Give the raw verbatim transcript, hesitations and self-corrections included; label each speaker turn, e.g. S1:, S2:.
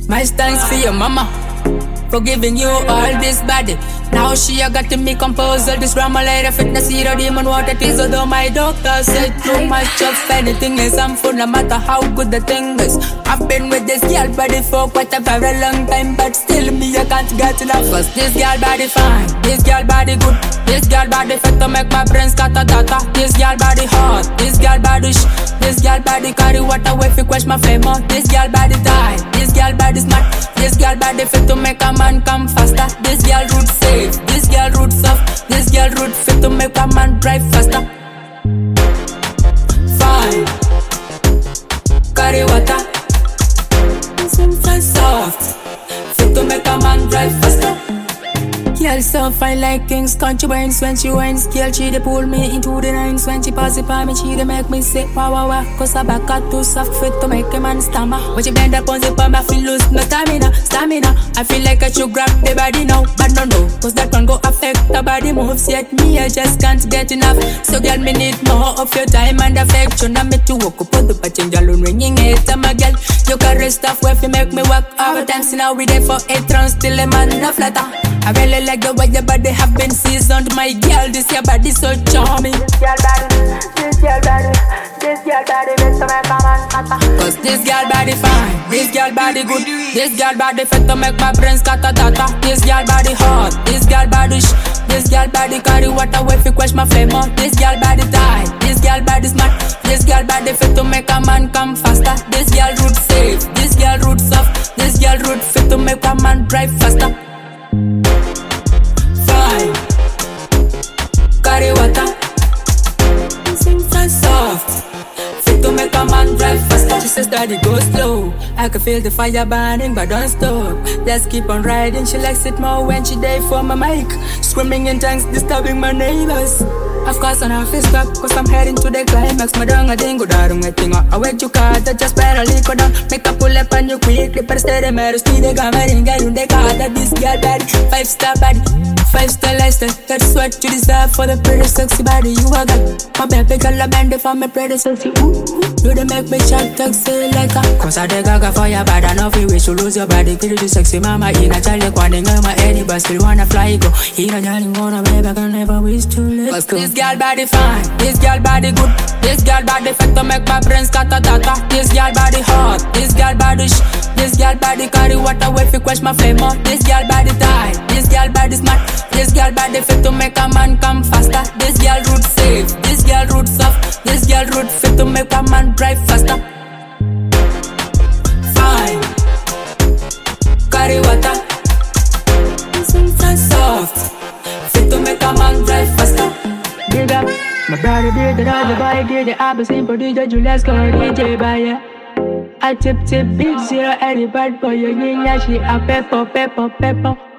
S1: My thanks for your mama for giving you all this body. Now she a got to me compose all this drama later fitness hero demon what it is. Although my doctor said too much of anything is harmful, no matter how good the thing is. I've been with this girl body for quite a very long time, but still me I can't get enough. Cause this girl body fine, this girl body good, this girl body fit to make my brain scatter data. This girl body hot, this girl body sh, this girl body carry water away if you quench my flame on. This girl body die, this girl body smart, this girl body fit to make a man come faster. This girl root safe, this girl root soft, this girl root fit to make a man drive faster. Fine, carry water, simple soft, fit to make a man drive faster. Girl so fine like kings, country wines when she wines. Girl she dey pull me into the nines when she pass it by me. She dey make me say wow wow wow. Cause her back got too soft fit to make a man stammer. When she bend up on the palm I feel lose my stamina, stamina. I feel like I should grab the body now, but no no. Cause that one go affect the body moves. Yet me I just can't get enough. So girl me need more of your time and affection. I'm me to walk up on the patching girl on ringing it. I'm a girl, you carry stuff where you make me work overtime. So now we there for eight rounds till a man no flatter. I really like the way your body have been seasoned. My girl, this your body so charming. This girl body, this girl body, this girl body fit to make a man scatter. Cause this girl body fine, this girl body good, this girl body fit to make my brain scatter data. This girl body hot, this girl body sh, this girl body carry water away if you quench my flame on. This girl body die, this girl body smart, this girl body fit to make a man come faster. This girl root safe, this girl root soft, this girl root fit to make a man drive faster. Carry water, simple soft, fit to make a man drive faster. She says daddy go slow, I can feel the fire burning but don't stop. Let's keep on riding, she likes it more when she there for my mic. Screaming in tongues, disturbing my neighbors. Of course on her face back, cause I'm heading to the climax. Madang a dingo darung a thing. I wait you car that just barely go down. Make a pull up on you quickly, but stay the matter. Speed the gamma ring, I do the car that this girl body. Five star body, five star lifestyle. That's what you deserve for the pretty sexy body you are got. My baby girl a band for my pretty sexy. Ooh, you they make me chat taxi like a. Cause I the gaga for your body, I know if you wish to lose your body. Pretty sexy mama, in a child like one in my head, but still wanna fly go. In a jolly wanna baby, I can never wish to let go. This girl body fine, this girl body good, this girl body fit to make my brain scatter data. This girl body hot, this girl body sh, this girl body carry water away if you quench my flame on. This girl body die, this girl body smart, this girl body fit to make a man come faster. This girl root safe, this girl root soft, this girl root fit to make a man drive faster. Fine, carry water, simple soft, fit to make a man drive faster. Big up, my brother did it, other boy did it. I've been simple D J Julius, call D J Bayer. I tip tip big zero, any bad boy, you need that shit. A pepper, pepper, pepper.